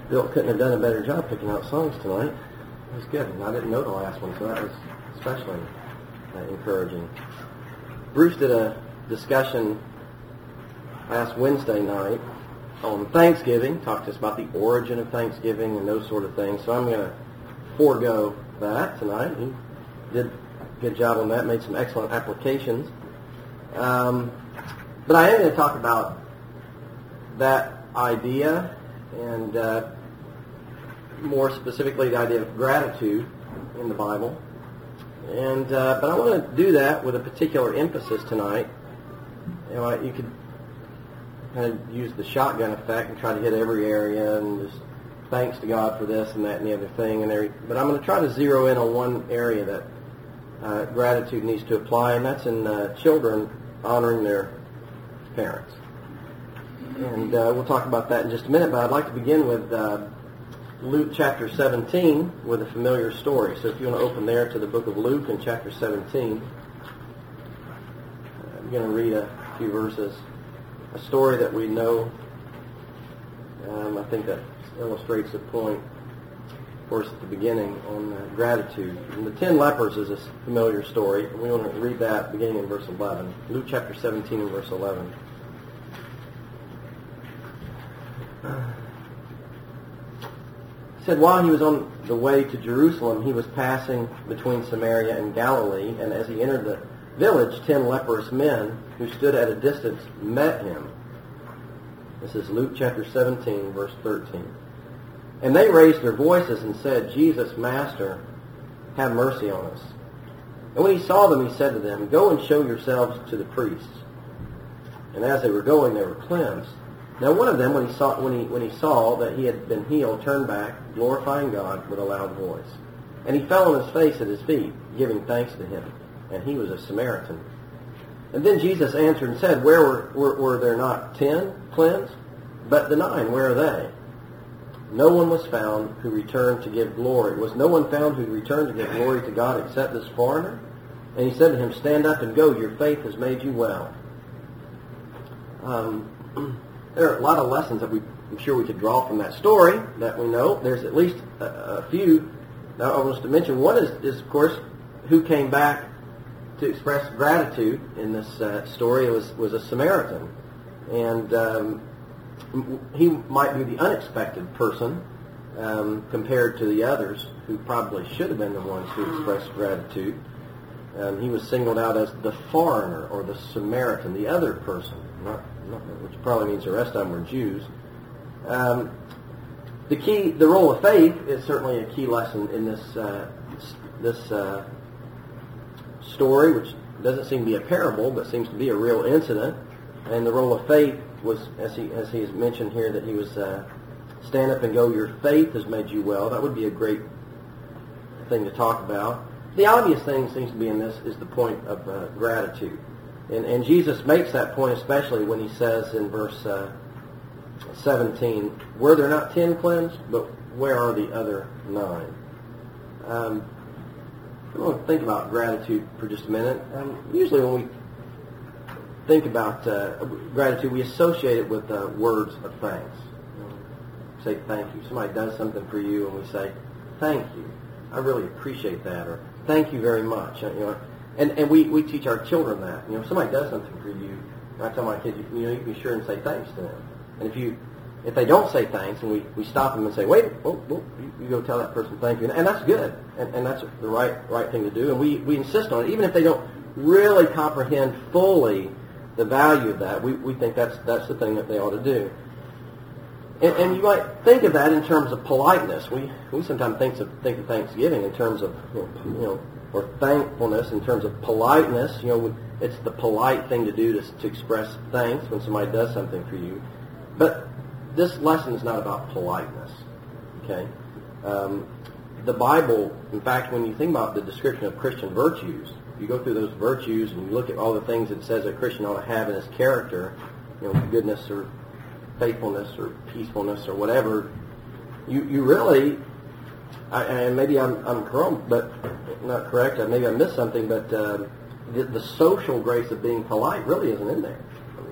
Bill couldn't have done a better job picking out songs tonight. It was good, and I didn't know the last one, so that was especially encouraging. Bruce did a discussion last Wednesday night on Thanksgiving, talked to us about the origin of Thanksgiving and those sort of things, so I'm going to forego that tonight. He did a good job on that, made some excellent applications. But I am going to talk about that idea and more specifically the idea of gratitude in the Bible. And but I want to do that with a particular emphasis tonight. You could kind of use the shotgun effect and try to hit every area and just thanks to God for this and that and the other thing. But I'm going to try to zero in on one area that gratitude needs to apply, and that's in children honoring their parents. And we'll talk about that in just a minute, but I'd like to begin with Luke chapter 17 with a familiar story. So if you want to open there to the book of Luke in chapter 17, I'm going to read a few verses. A story that we know. I think that illustrates the point for us at the beginning on gratitude. And the 10 lepers is a familiar story. And we want to read that beginning in verse 11. Luke chapter 17 and verse 11. It said, while he was on the way to Jerusalem, he was passing between Samaria and Galilee, and as he entered the village, 10 leprous men who stood at a distance met him. This is Luke chapter 17, verse 13. And they raised their voices and said, Jesus, Master, have mercy on us. And when he saw them, he said to them, go and show yourselves to the priests. And as they were going, they were cleansed. Now one of them, when he saw that he had been healed, turned back, glorifying God with a loud voice. And he fell on his face at his feet, giving thanks to him. And he was a Samaritan. And then Jesus answered and said, were there not 10 cleansed? But the 9, where are they? No one was found who returned to give glory. Was no one found who returned to give glory to God except this foreigner? And he said to him, stand up and go, your faith has made you well. There are a lot of lessons that I'm sure we could draw from that story that we know. There's at least a few that I want us to mention. One is of course, who came back to express gratitude in this story. It was a Samaritan. And he might be the unexpected person compared to the others who probably should have been the ones who expressed gratitude. He was singled out as the foreigner or the Samaritan, the other person, which probably means the rest of them were Jews. The role of faith is certainly a key lesson in this story, which doesn't seem to be a parable, but seems to be a real incident. And the role of faith was, as he has mentioned here, that he was stand up and go, your faith has made you well. That would be a great thing to talk about. The obvious thing seems to be in this is the point of gratitude. And Jesus makes that point especially when he says in verse 17, were there not 10 cleansed, but where are the other 9? I want to think about gratitude for just a minute. Usually when we think about gratitude, we associate it with words of thanks. Say thank you. Somebody does something for you, and we say, thank you. I really appreciate that, or thank you very much. And we teach our children that. If somebody does something for you, I tell my kids, you can be sure and say thanks to them. And if they don't say thanks, and we stop them and say, wait, you go tell that person thank you, and that's good, and that's the right thing to do, and we insist on it, even if they don't really comprehend fully the value of that. We think that's the thing that they ought to do. And you might think of that in terms of politeness. We sometimes think of Thanksgiving in terms of or thankfulness in terms of politeness. It's the polite thing to do to express thanks when somebody does something for you. But this lesson is not about politeness. Okay, the Bible, in fact, when you think about the description of Christian virtues, you go through those virtues and you look at all the things it says a Christian ought to have in his character, goodness or faithfulness or peacefulness or whatever, you really, and maybe I'm correct, but not correct, maybe I missed something, but the social grace of being polite really isn't in there.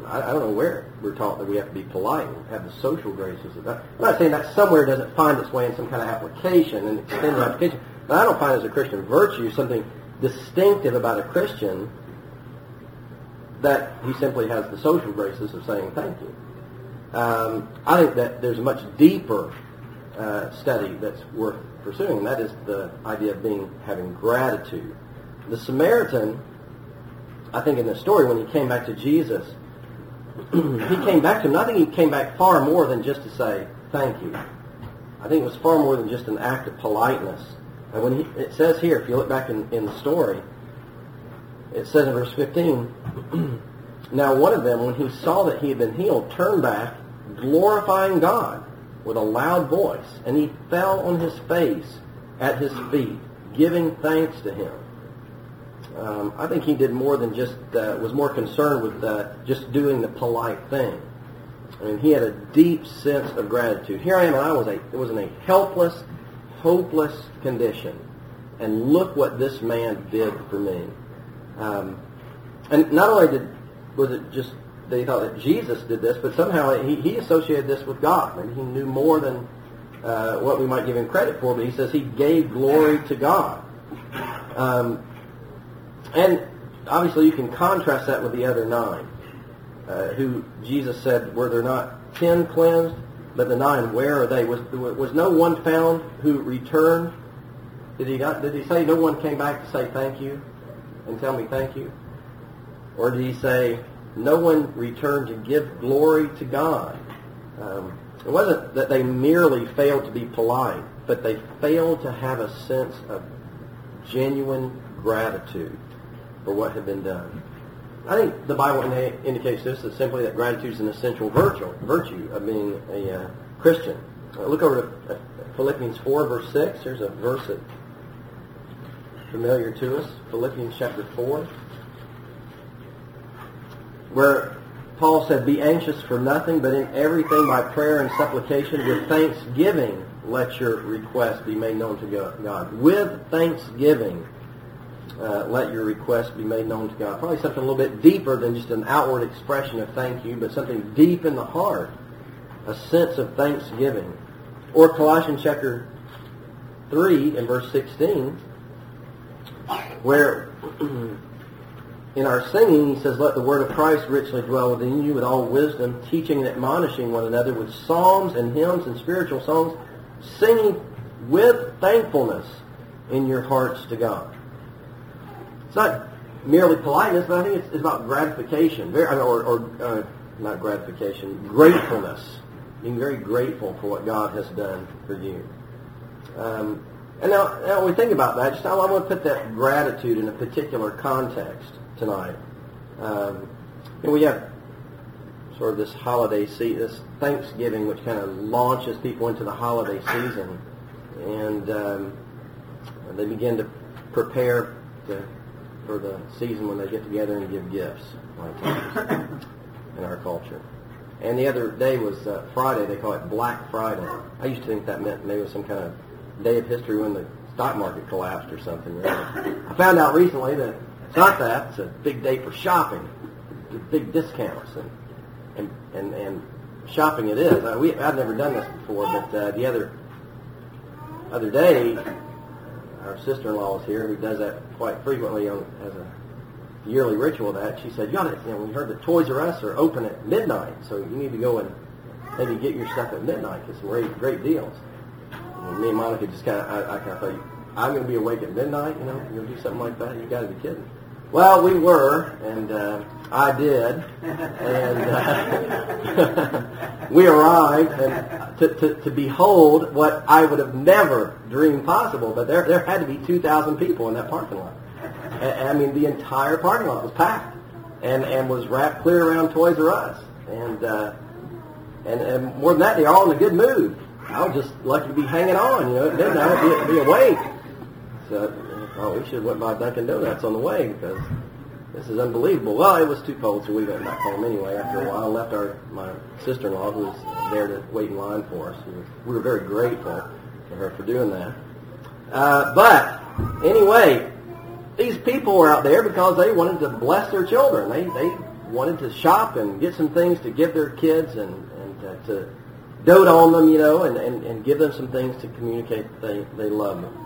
I don't know where we're taught that we have to be polite and have the social graces of that. I'm not saying that somewhere doesn't find its way in some kind of application, an extended application, but I don't find it as a Christian virtue something distinctive about a Christian that he simply has the social graces of saying thank you. I think that there's a much deeper study that's worth pursuing, and that is the idea of having gratitude. The Samaritan, I think in the story, when he came back to Jesus, he came back to him. I think he came back far more than just to say thank you. I think it was far more than just an act of politeness. And when it says here, if you look back in the story, it says in verse 15, now one of them, when he saw that he had been healed, turned back, glorifying God with a loud voice, and he fell on his face at his feet, giving thanks to him. I think he did more than just, was more concerned with just doing the polite thing. I mean, he had a deep sense of gratitude. Here I am, and it was in a helpless, hopeless condition. And look what this man did for me. And not only was it just that he thought that Jesus did this, but somehow he associated this with God. Maybe he knew more than what we might give him credit for, but he says he gave glory to God. And obviously you can contrast that with the other 9, who Jesus said, were there not 10 cleansed, but the 9, where are they? Was no one found who returned? Did he say no one came back to say thank you and tell me thank you? Or did he say no one returned to give glory to God? It wasn't that they merely failed to be polite, but they failed to have a sense of genuine gratitude for what had been done. I think the Bible indicates this as simply that gratitude is an essential virtue of being a Christian. Look over to Philippians 4, verse 6. Here's a verse that's familiar to us. Philippians chapter 4, where Paul said, be anxious for nothing, but in everything by prayer and supplication with thanksgiving let your request be made known to God. With thanksgiving let your request be made known to God. Probably something a little bit deeper than just an outward expression of thank you, but something deep in the heart, a sense of thanksgiving. Or Colossians chapter 3 and verse 16, where in our singing he says, let the word of Christ richly dwell within you with all wisdom, teaching and admonishing one another with psalms and hymns and spiritual songs, singing with thankfulness in your hearts to God. It's not merely politeness, but I think it's about gratification, not gratification, gratefulness. Being very grateful for what God has done for you. And now when we think about that, I want to put that gratitude in a particular context tonight. We have sort of this holiday season, this Thanksgiving, which kind of launches people into the holiday season, and they begin to prepare for the season when they get together and give gifts, like in our culture. And the other day was Friday. They call it Black Friday. I used to think that meant maybe it was some kind of day of history when the stock market collapsed or something. Really. I found out recently that it's not that. It's a big day for shopping, big discounts, and shopping it is. I've never done this before, but the other day, our sister-in-law was here, who does that quite frequently as a yearly ritual. That she said, we heard that Toys R Us are open at midnight, so you need to go and maybe get your stuff at midnight. Get some great deals. And me and Monica just I kind of thought, I'm going to be awake at midnight. You're going to do something like that? You got to be kidding. Well, we were, and I did, and we arrived and to behold what I would have never dreamed possible. But there had to be 2,000 people in that parking lot. I mean, the entire parking lot was packed and was wrapped clear around Toys R Us. And more than that, they're all in a good mood. I was just lucky to be hanging on, at midnight, be awake. So, we should have went by Dunkin' Donuts on the way because this is unbelievable. Well, it was too cold, so we went back home anyway. After a while, left my sister-in-law, who was there to wait in line for us. We were very grateful for her for doing that. But anyway, these people were out there because they wanted to bless their children. wanted to shop and get some things to give their kids and to dote on them, and give them some things to communicate that they love them.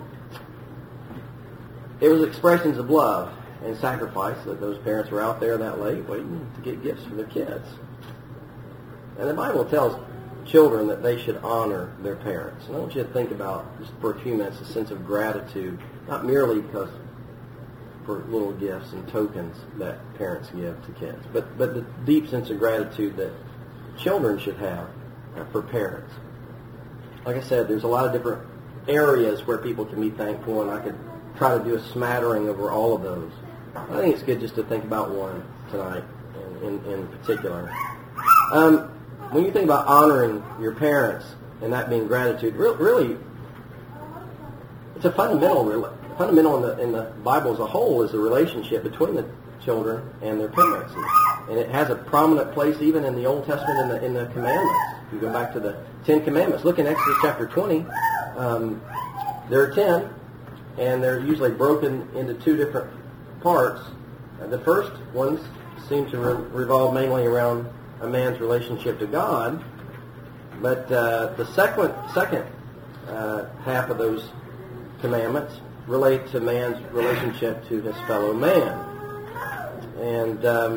It was expressions of love and sacrifice that those parents were out there that late waiting to get gifts for their kids. And the Bible tells children that they should honor their parents. And I want you to think about, just for a few minutes, a sense of gratitude, not merely because for little gifts and tokens that parents give to kids, but the deep sense of gratitude that children should have for parents. Like I said, there's a lot of different areas where people can be thankful, and I could try to do a smattering over all of those. I think it's good just to think about one tonight in particular. When you think about honoring your parents and that being gratitude, really, it's a fundamental in the Bible as a whole is the relationship between the children and their parents. And it has a prominent place even in the Old Testament in the commandments. You go back to the Ten Commandments. Look in Exodus chapter 20. There are 10, and they're usually broken into two different parts. The first ones seem to revolve mainly around a man's relationship to God, but the second half of those commandments relate to man's relationship to his fellow man. And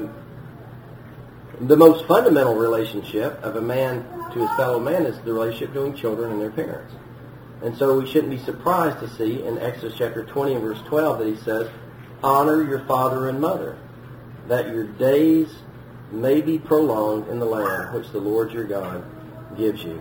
the most fundamental relationship of a man to his fellow man is the relationship between children and their parents. And so we shouldn't be surprised to see in Exodus chapter 20 and verse 12 that he says, "Honor your father and mother, that your days may be prolonged in the land which the Lord your God gives you."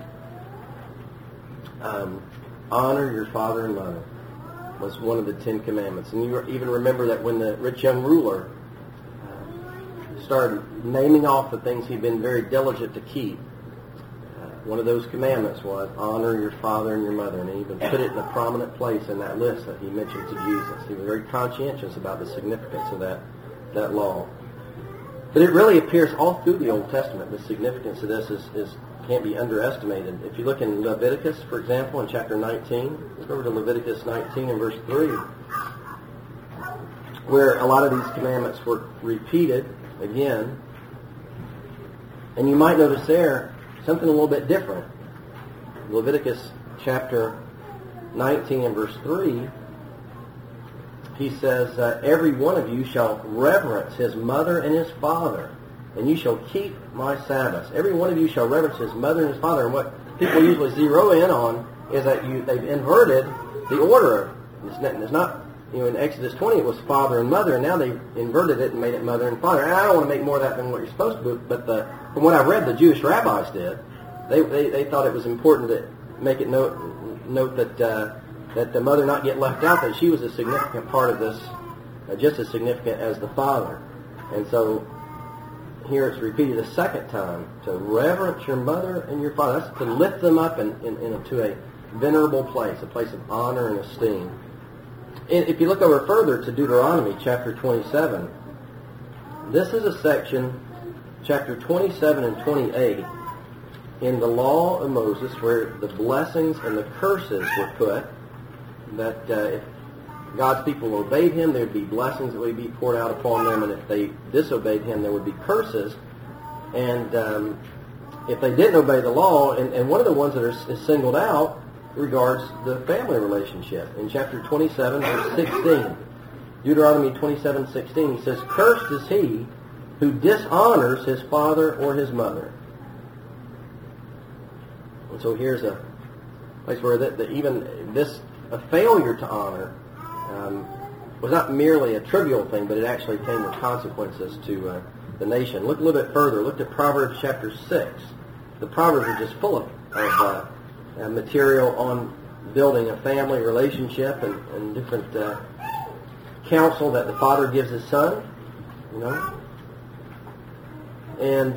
Honor your father and mother was one of the 10 Commandments. And you even remember that when the rich young ruler started naming off the things he'd been very diligent to keep, one of those commandments was honor your father and your mother, and he even put it in a prominent place in that list that he mentioned to Jesus. He was very conscientious about the significance of that law. But it really appears all through the Old Testament. The significance of this can't be underestimated. If you look in Leviticus, for example, in chapter 19, let's go over to Leviticus 19 and verse 3, where a lot of these commandments were repeated again. And you might notice there something a little bit different. Leviticus chapter 19 and verse 3, he says, "Every one of you shall reverence his mother and his father, and you shall keep my Sabbaths." Every one of you shall reverence his mother and his father. And what people usually zero in on is that they've inverted the order. It's not, in Exodus 20 it was father and mother, and now they've inverted it and made it mother and father. And I don't want to make more of that than what you're supposed to do, but from what I've read, the Jewish rabbis did. They thought it was important to make it note that the mother not get left out, that she was a significant part of this, just as significant as the father. And so here it's repeated a second time, to reverence your mother and your father. That's to lift them up into a venerable place, a place of honor and esteem. And if you look over further to Deuteronomy chapter 27, this is a section, chapter 27 and 28, in the law of Moses, where the blessings and the curses were put, that if God's people obeyed him, there would be blessings that would be poured out upon them, and if they disobeyed him, there would be curses. And if they didn't obey the law, and one of the ones that is singled out regards the family relationship. In chapter 27, verse 16, Deuteronomy 27:16, he says, "Cursed is he who dishonors his father or his mother." And so here's a place where even this, a failure to honor, was not merely a trivial thing, but it actually came with consequences to the nation. Look a little bit further. Look at Proverbs chapter 6. The Proverbs are just full of material on building a family relationship and different counsel that the father gives his son, And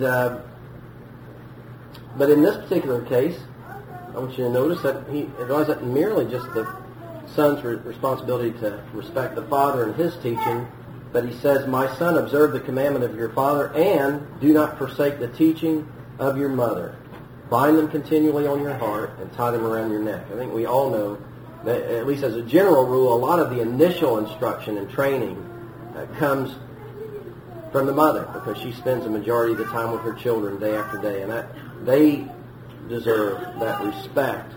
but in this particular case, I want you to notice that it wasn't merely just the son's responsibility to respect the father and his teaching, but he says, "My son, observe the commandment of your father, and do not forsake the teaching of your mother. Bind them continually on your heart, and tie them around your neck." I think we all know that, at least as a general rule, a lot of the initial instruction and training comes from the mother, because she spends the majority of the time with her children day after day, and that they deserve that respect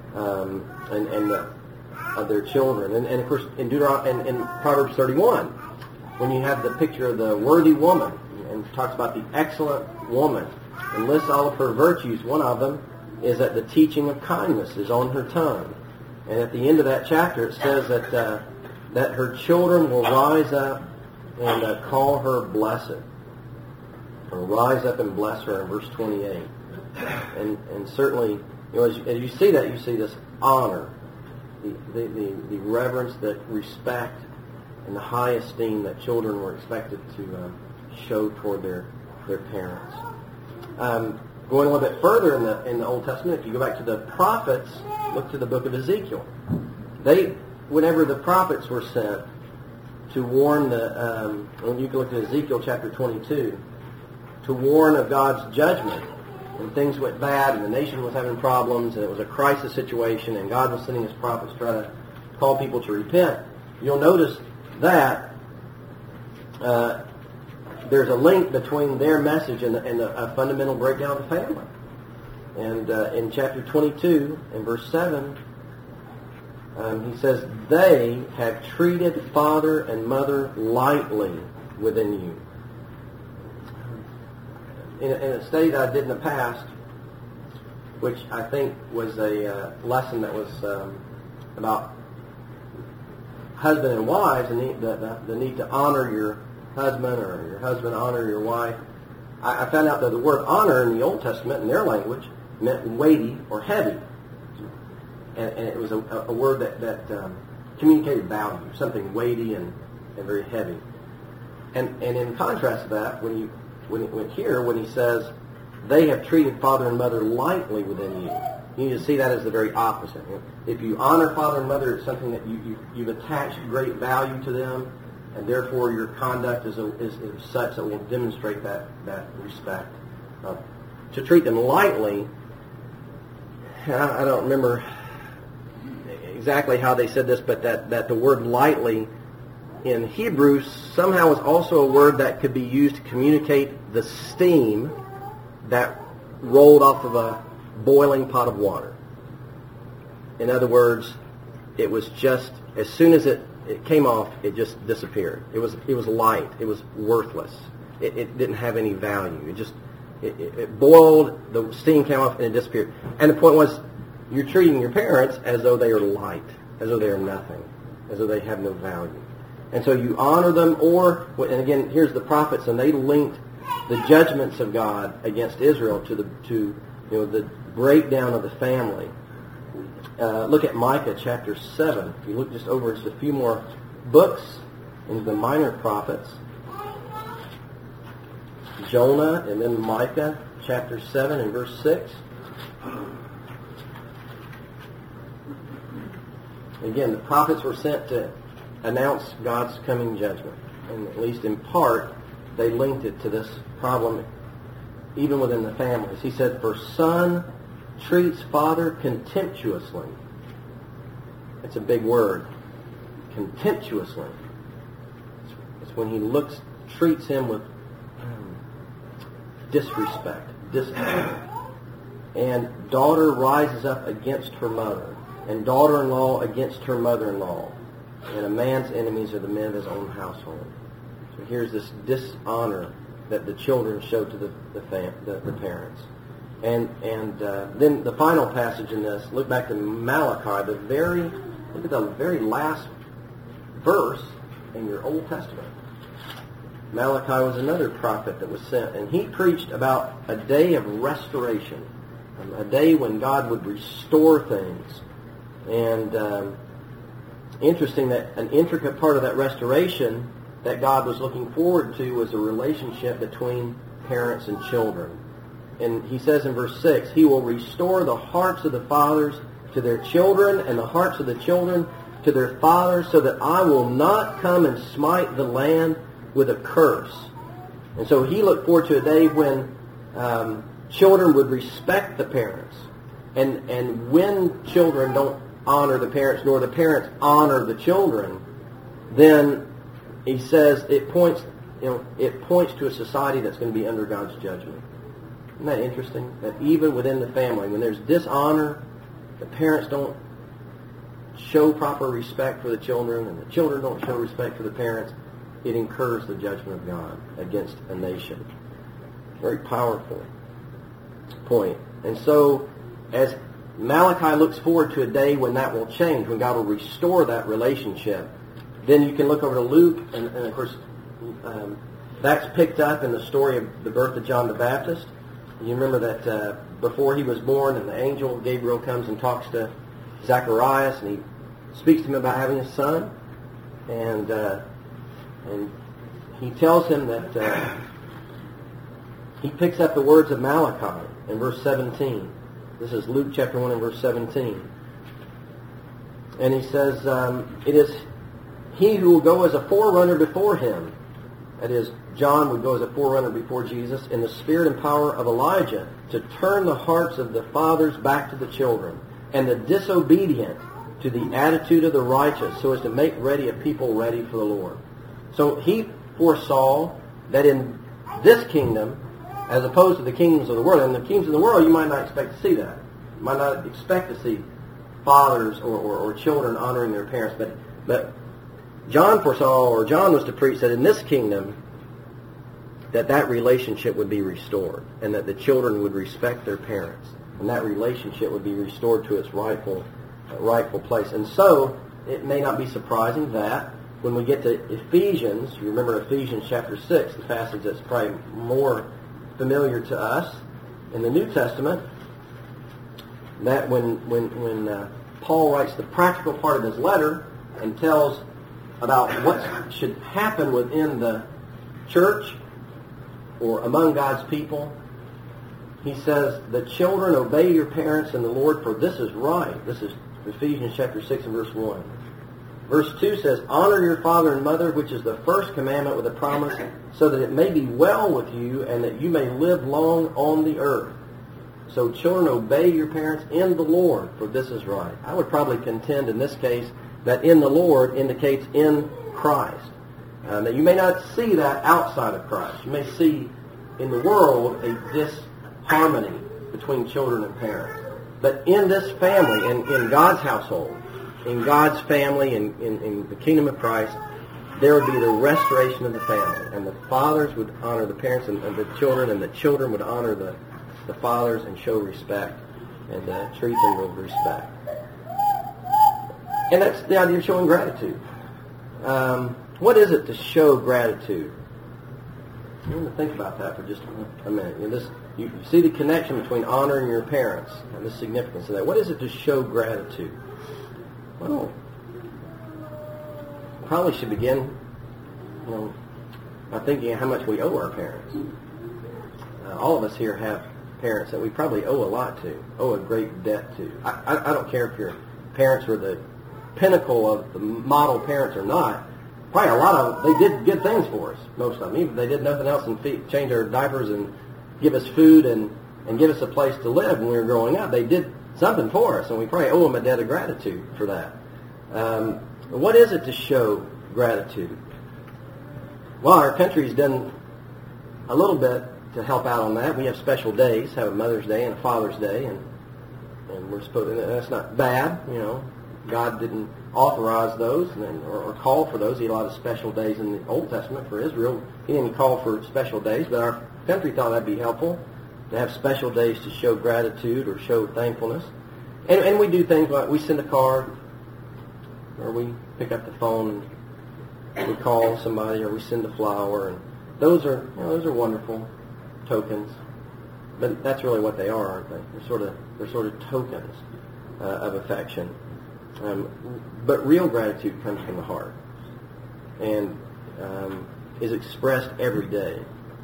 of their children. And of course, in Proverbs 31, when you have the picture of the worthy woman, and talks about the excellent woman, and lists all of her virtues, one of them is that the teaching of kindness is on her tongue. And at the end of that chapter, it says that her children will rise up and call her blessed, or rise up and bless her in verse 28. And certainly, as you see that, you see this honor, the reverence, the respect, and the high esteem that children were expected to show toward their parents. Going a little bit further in the Old Testament, if you go back to the prophets, look to the book of Ezekiel. Whenever the prophets were sent to warn when you can look at Ezekiel chapter 22, to warn of God's judgment, and things went bad, and the nation was having problems, and it was a crisis situation, and God was sending His prophets to try to call people to repent. You'll notice that there's a link between their message and a fundamental breakdown of the family. And in chapter 22, in verse 7, he says, "They have treated father and mother lightly within you." In a study that I did in the past, which I think was a lesson that was about husband and wives, and the need to honor your husband, or your husband honor your wife. I found out that the word honor in the Old Testament, in their language, meant weighty or heavy. And it was a word that communicated value, something weighty and very heavy. And in contrast to that, when he says, "They have treated father and mother lightly within you," you need to see that as the very opposite. If you honor father and mother, it's something that you've attached great value to them, and therefore your conduct is such that will demonstrate that respect. To treat them lightly, I don't remember exactly how they said this, but that the word lightly in Hebrew somehow is also a word that could be used to communicate the steam that rolled off of a boiling pot of water. In other words, it was just, as soon as it came off, it just disappeared. It was light. It was worthless. It didn't have any value. It boiled, the steam came off, and it disappeared. And the point was, you're treating your parents as though they are light, as though they are nothing, as though they have no value. And so you honor them, and again, here's the prophets, and they linked the judgments of God against Israel to the breakdown of the family. Look at Micah chapter 7. If you look just over just a few more books into the minor prophets, Jonah, and then Micah chapter 7 and verse 6. Again, the prophets were sent to announce God's coming judgment. And at least in part, they linked it to this problem even within the families. He said, "For son treats father contemptuously." It's a big word. Contemptuously. It's when he treats him with disrespect, dishonor. And daughter rises up against her mother, and daughter-in-law against her mother-in-law. And a man's enemies are the men of his own household. So here's this dishonor that the children show to the parents. And then the final passage in this, look back to Malachi, look at the very last verse in your Old Testament. Malachi was another prophet that was sent, and he preached about a day of restoration, a day when God would restore things. And interesting that an intricate part of that restoration that God was looking forward to was a relationship between parents and children. And he says in verse 6, "He will restore the hearts of the fathers to their children, and the hearts of the children to their fathers, so that I will not come and smite the land with a curse." And so he looked forward to a day when children would respect the parents. And when children don't honor the parents, nor the parents honor the children, then he says it points it points to a society that's going to be under God's judgment. Isn't that interesting? That even within the family, when there's dishonor, the parents don't show proper respect for the children, and the children don't show respect for the parents, it incurs the judgment of God against a nation. Very powerful point. And so, as Malachi looks forward to a day when that will change, when God will restore that relationship, then you can look over to Luke, and of course, that's picked up in the story of the birth of John the Baptist. You remember that before he was born, and the angel Gabriel comes and talks to Zacharias, and he speaks to him about having a son, and he tells him that he picks up the words of Malachi in verse 17. This is Luke chapter 1 and verse 17. And he says, it is he who will go as a forerunner before him. That is, John would go as a forerunner before Jesus in the spirit and power of Elijah to turn the hearts of the fathers back to the children and the disobedient to the attitude of the righteous, so as to make ready a people ready for the Lord. So he foresaw that in this kingdom, as opposed to the kingdoms of the world, in the kingdoms of the world you might not expect to see that. You might not expect to see fathers or children honoring their parents, but John foresaw, or John was to preach, that in this kingdom that relationship would be restored, and that the children would respect their parents, and that relationship would be restored to its rightful place. And so it may not be surprising that when we get to Ephesians, you remember Ephesians chapter 6, the passage that's probably more familiar to us in the New Testament, that when Paul writes the practical part of his letter and tells about what should happen within the church or among God's people, he says, the children, obey your parents in the Lord, for this is right. This is Ephesians chapter 6 and verse 1. Verse 2 says, honor your father and mother, which is the first commandment with a promise, so that it may be well with you and that you may live long on the earth. So children, obey your parents in the Lord, for this is right. I would probably contend in this case that in the Lord indicates in Christ. That you may not see that outside of Christ. You may see in the world a disharmony between children and parents. But in this family, in God's household, in God's family, in the kingdom of Christ, there would be the restoration of the family. And the fathers would honor the parents and the children would honor the fathers and show respect and treat them with respect. And that's the idea of showing gratitude. What is it to show gratitude? I'm going to think about that for just a minute. You see the connection between honoring your parents and the significance of that. What is it to show gratitude? Well, probably should begin, by thinking of how much we owe our parents. All of us here have parents that we probably owe a lot to, owe a great debt to. I don't care if your parents were the pinnacle of the model parents or not. Probably a lot of them, they did good things for us, most of them. Even if they did nothing else and change our diapers and give us food and give us a place to live when we were growing up, they did something for us, and we probably owe them a debt of gratitude for that. What is it to show gratitude? Well, our country's done a little bit to help out on that. We have special days, have a Mother's Day and a Father's Day, and we're supposed to, that's not bad, God didn't authorize those or call for those. He allowed special days in the Old Testament for Israel. He didn't call for special days, but our country thought that'd be helpful to have special days to show gratitude or show thankfulness. And we do things like we send a card, or we pick up the phone and we call somebody, or we send a flower, and those are wonderful tokens. But that's really what they are, aren't they? They're sort of tokens of affection. But real gratitude comes from the heart and is expressed every day.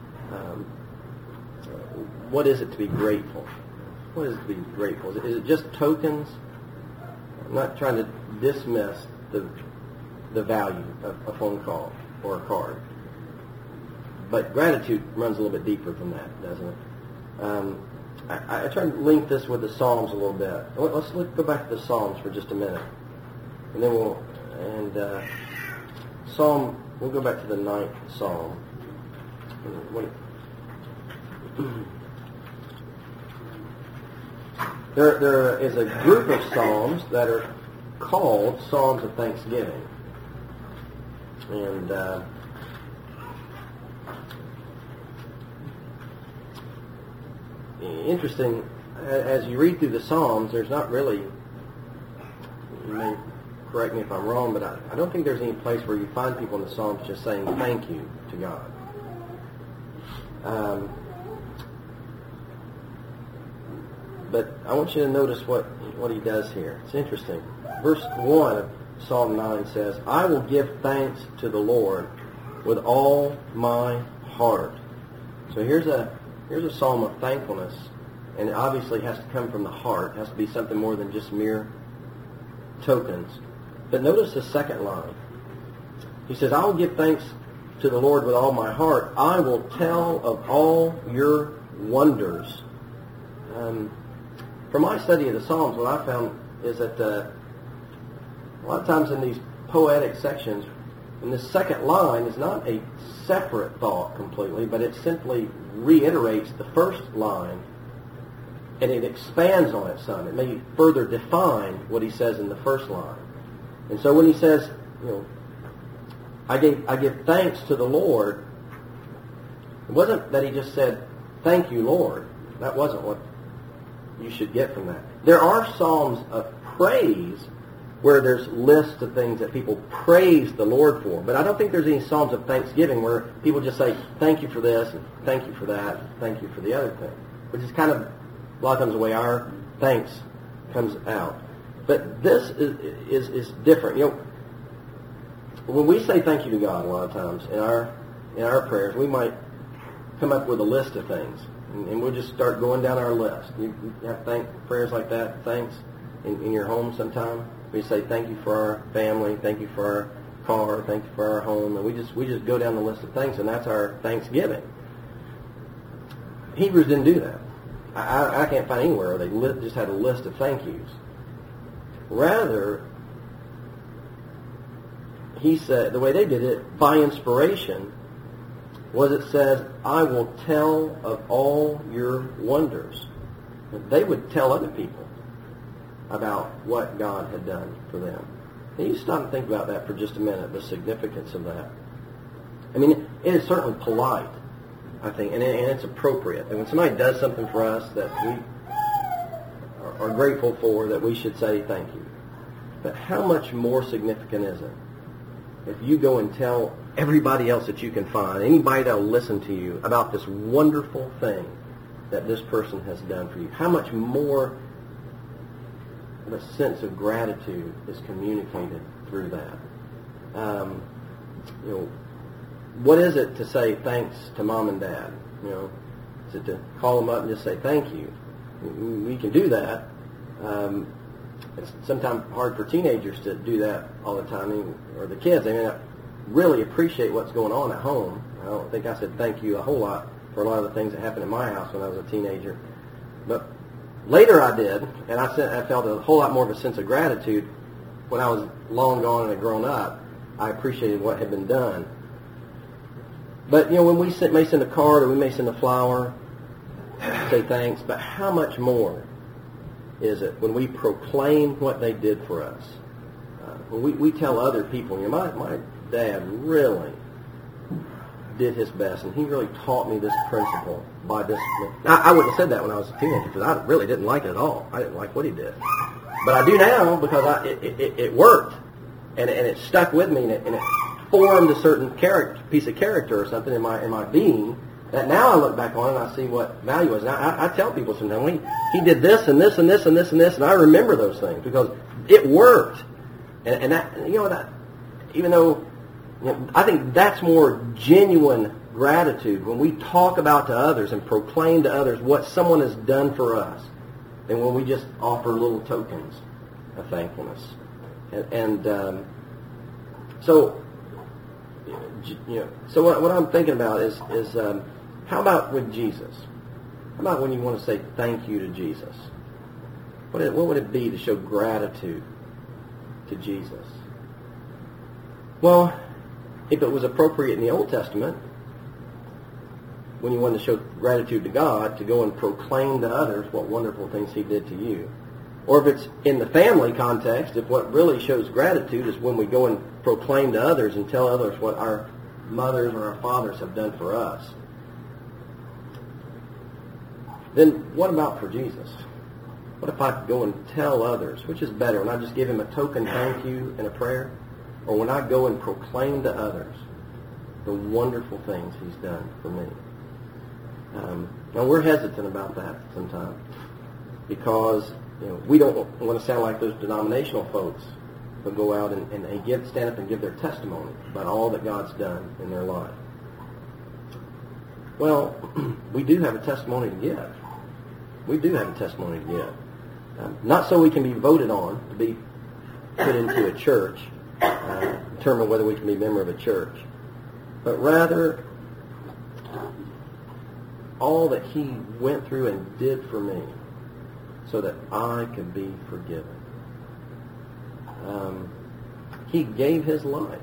What is it to be grateful? What is it to be grateful? Is it just tokens? I'm not trying to dismiss the value of a phone call or a card. But gratitude runs a little bit deeper than that, doesn't it? I try to link this with the Psalms a little bit. Let's go back to the Psalms for just a minute. And then we'll go back to the 9th Psalm. There is a group of psalms that are called Psalms of Thanksgiving. And interesting, as you read through the Psalms, there's not really, you may correct me if I'm wrong, but I don't think there's any place where you find people in the Psalms just saying thank you to God. But I want you to notice what he does here. It's interesting. Verse 1 of Psalm 9 says, I will give thanks to the Lord with all my heart. So here's a psalm of thankfulness, and it obviously has to come from the heart. It has to be something more than just mere tokens. But notice the second line. He says, I will give thanks to the Lord with all my heart. I will tell of all your wonders. From my study of the Psalms, what I found is that a lot of times in these poetic sections, and this second line is not a separate thought completely, but it simply reiterates the first line, and it expands on it some. It may further define what he says in the first line. And so when he says, I give thanks to the Lord, it wasn't that he just said, thank you, Lord. That wasn't what you should get from that. There are psalms of praise where there's lists of things that people praise the Lord for. But I don't think there's any psalms of thanksgiving where people just say, thank you for this, and thank you for that, and thank you for the other thing. Which is kind of, a lot of times, the way our thanks comes out. But this is different. When we say thank you to God a lot of times in our prayers, we might come up with a list of things. And we'll just start going down our list. You have prayers like that, thanks, in your home sometime. We say thank you for our family, thank you for our car, thank you for our home, and we just go down the list of things, and that's our thanksgiving. Hebrews didn't do that. I can't find anywhere where they just had a list of thank yous. Rather, he said, the way they did it, by inspiration, was it says, I will tell of all your wonders. They would tell other people about what God had done for them. And you stop and think about that for just a minute, the significance of that. I mean, it is certainly polite, I think, and it's appropriate. And when somebody does something for us that we are grateful for, that we should say thank you. But how much more significant is it if you go and tell everybody else that you can find, anybody that will listen to you, about this wonderful thing that this person has done for you? How much more of a sense of gratitude is communicated through that? What is it to say thanks to mom and dad? Is it to call them up and just say thank you? We can do that. It's sometimes hard for teenagers to do that all the time, or the kids. They may not really appreciate what's going on at home. I don't think I said thank you a whole lot for a lot of the things that happened in my house when I was a teenager. But later I did, and I felt a whole lot more of a sense of gratitude when I was long gone and had grown up. I appreciated what had been done. But, when we may send a card or we may send a flower, say thanks, but how much more is it when we proclaim what they did for us? When we tell other people, my dad really did his best, and he really taught me this principle by this. I wouldn't have said that when I was a teenager, because I really didn't like it at all. I didn't like what he did. But I do now, because it worked, and it stuck with me, and it formed a certain piece of character or something in my being, that now I look back on and I see what value is. Now I tell people sometimes, he did this and this and this and this and this, and I remember those things because it worked. And that, that, even though, I think that's more genuine gratitude when we talk about to others and proclaim to others what someone has done for us, than when we just offer little tokens of thankfulness. So what I'm thinking about is how about with Jesus? How about when you want to say thank you to Jesus? What would it be to show gratitude to Jesus? Well, if it was appropriate in the Old Testament, when you want to show gratitude to God, to go and proclaim to others what wonderful things He did to you. Or if it's in the family context, if what really shows gratitude is when we go and proclaim to others and tell others what our mothers or our fathers have done for us. Then what about for Jesus? What if I go and tell others? Which is better, when I just give Him a token thank you and a prayer? Or when I go and proclaim to others the wonderful things He's done for me? Now we're hesitant about that sometimes because we don't want to sound like those denominational folks who go out and stand up and give their testimony about all that God's done in their life. Well, we do have a testimony to give. We do have a testimony to give. Not so we can be voted on to be put into a church, determine whether we can be a member of a church, but rather all that He went through and did for me so that I could be forgiven. He gave His life.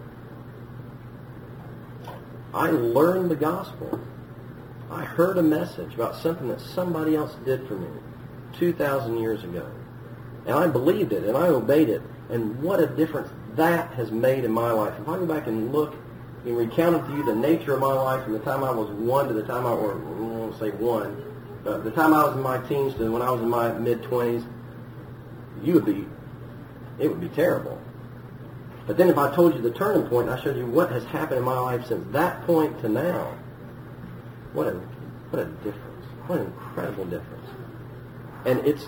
I learned the gospel. I heard a message about something that somebody else did for me 2,000 years ago. And I believed it, and I obeyed it. And what a difference that has made in my life. If I go back and look and recount to you the nature of my life from the time I was 1 to the time I won't say 1, but the time I was in my teens to when I was in my mid-20s, it would be terrible. But then if I told you the turning point, and I showed you what has happened in my life since that point to now, what a difference. What an incredible difference. And it's,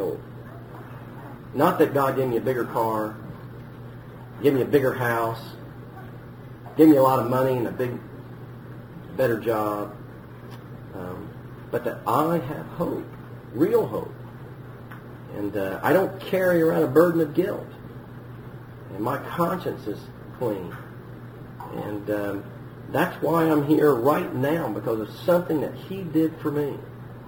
not that God gave me a bigger car, gave me a bigger house, gave me a lot of money and a better job, but that I have hope, real hope. And I don't carry around a burden of guilt. And my conscience is clean. And that's why I'm here right now, because of something that He did for me.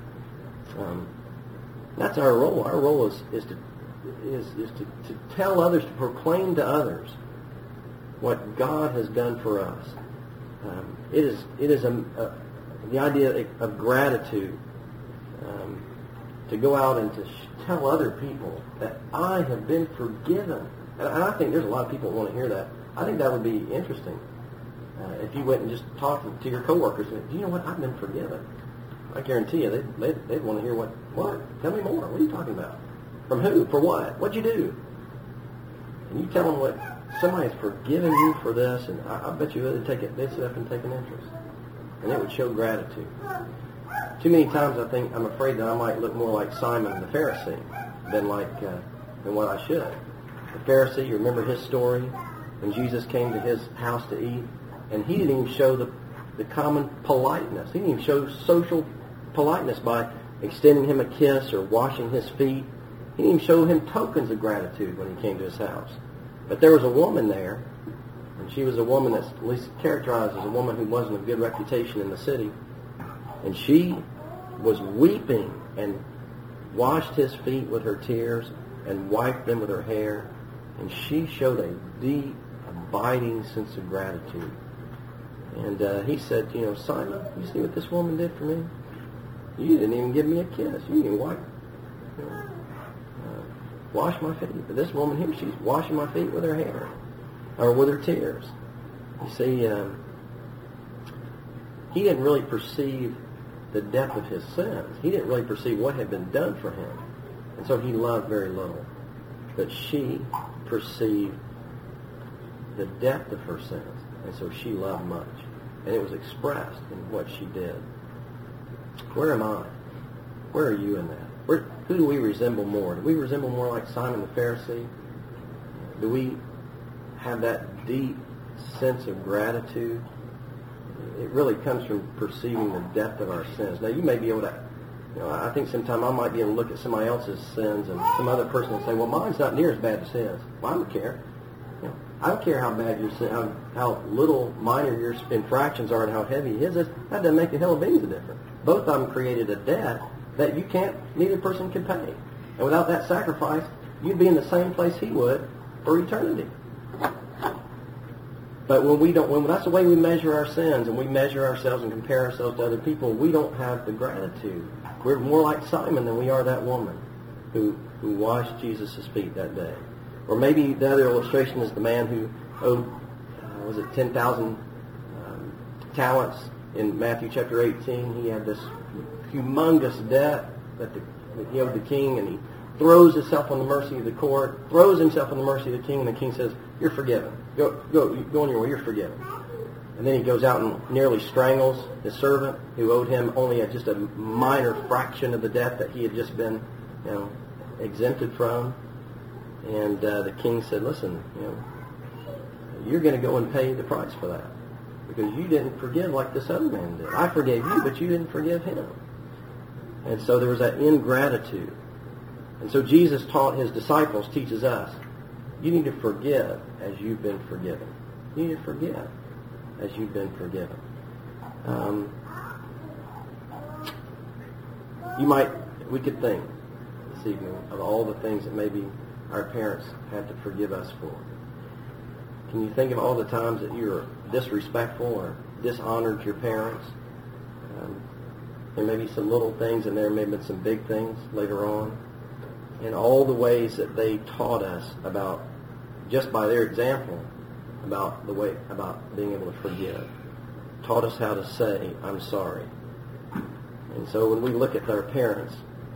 That's our role. Our role is to tell others, to proclaim to others what God has done for us. It is the idea of gratitude, to go out and to tell other people that I have been forgiven. And I think there's a lot of people that want to hear that. I think that would be interesting. If you went and just talked to your coworkers and said, do you know what? I've been forgiven. I guarantee you they'd want to hear what? Tell me more. What are you talking about? From who? For what? What'd you do? And you tell them what somebody has forgiven you for this, and I bet you they'd sit up and take an interest. And it would show gratitude. Too many times I'm afraid that I might look more like Simon the Pharisee than what I should. The Pharisee, you remember his story when Jesus came to his house to eat, and he didn't even show the common politeness. He didn't even show social politeness by extending him a kiss or washing his feet. He didn't even show him tokens of gratitude when he came to his house. But there was a woman there, and she was a woman that's at least characterized as a woman who wasn't of good reputation in the city. And she was weeping and washed his feet with her tears and wiped them with her hair. And she showed a deep, abiding sense of gratitude. And he said, Simon, you see what this woman did for me? You didn't even give me a kiss. You didn't even wash my feet. But this woman here, she's washing my feet with her hair, or with her tears. You see, he didn't really perceive the depth of his sins. He didn't really perceive what had been done for him. And so he loved very little. But she perceived the depth of her sins. And so she loved much. And it was expressed in what she did. Where am I? Where are you in that? Who do we resemble more? Do we resemble more like Simon the Pharisee? Do we have that deep sense of gratitude? It really comes from perceiving the depth of our sins. Now, you may be able to, I think sometimes I might be able to look at somebody else's sins and some other person will say, well, mine's not near as bad as his. Well, I don't care. I don't care how bad your sin, how little minor your infractions are and how heavy his is. That doesn't make a hell of beans of difference. Both of them created a debt that neither person can pay. And without that sacrifice, you'd be in the same place he would for eternity. But when that's the way we measure our sins, and we measure ourselves and compare ourselves to other people, we don't have the gratitude. We're more like Simon than we are that woman who washed Jesus' feet that day. Or maybe the other illustration is the man who owed, 10,000 talents in Matthew chapter 18. He had this humongous debt that he owed the king, and he throws himself on the mercy of the court, throws himself on the mercy of the king, and the king says, "You're forgiven. Go on your way. You're forgiven." And then he goes out and nearly strangles his servant who owed him only just a minor fraction of the debt that he had just been, exempted from. And the king said, "Listen, you're going to go and pay the price for that because you didn't forgive like this other man did. I forgave you, but you didn't forgive him." And so there was that ingratitude. And so Jesus taught his disciples, teaches us, you need to forgive as you've been forgiven. You need to forgive as you've been forgiven. We could think this evening of all the things that maybe our parents had to forgive us for. Can you think of all the times that you were disrespectful or dishonored your parents? There may be some little things, and there may have been some big things later on. And all the ways that they taught us about, just by their example, about being able to forgive. Taught us how to say, "I'm sorry." And so when we look at our parents,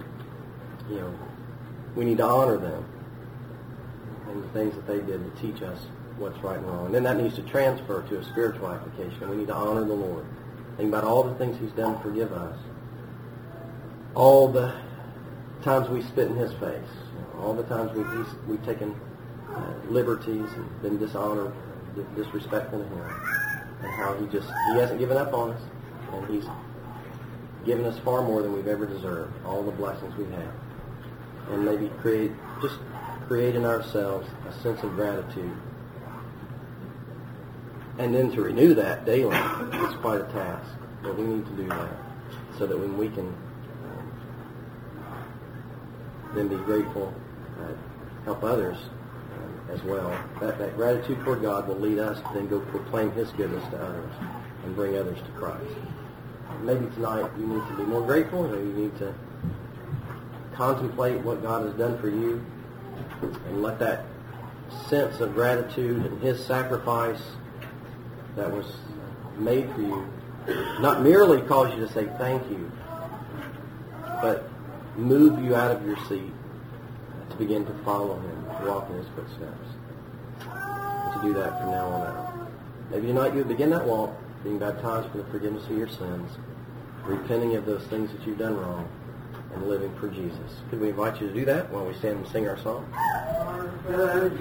we need to honor them and the things that they did to teach us what's right and wrong. And then that needs to transfer to a spiritual application. We need to honor the Lord. Think about all the things He's done to forgive us. All the times we spit in His face. All the times we've taken liberties and been dishonored, disrespectful to Him. And how He hasn't given up on us. And He's given us far more than we've ever deserved. All the blessings we have. And maybe create in ourselves a sense of gratitude. And then to renew that daily is quite a task. But we need to do that so that when we can then be grateful, help others as well. That gratitude toward God will lead us to then go proclaim His goodness to others and bring others to Christ. Maybe tonight you need to be more grateful, or you need to contemplate what God has done for you and let that sense of gratitude and His sacrifice that was made for you not merely cause you to say thank you, but move you out of your seat to begin to follow Him, to walk in His footsteps, and to do that from now on out. Maybe tonight you begin that walk, being baptized for the forgiveness of your sins, repenting of those things that you've done wrong, and living for Jesus. Could we invite you to do that while we stand and sing our song?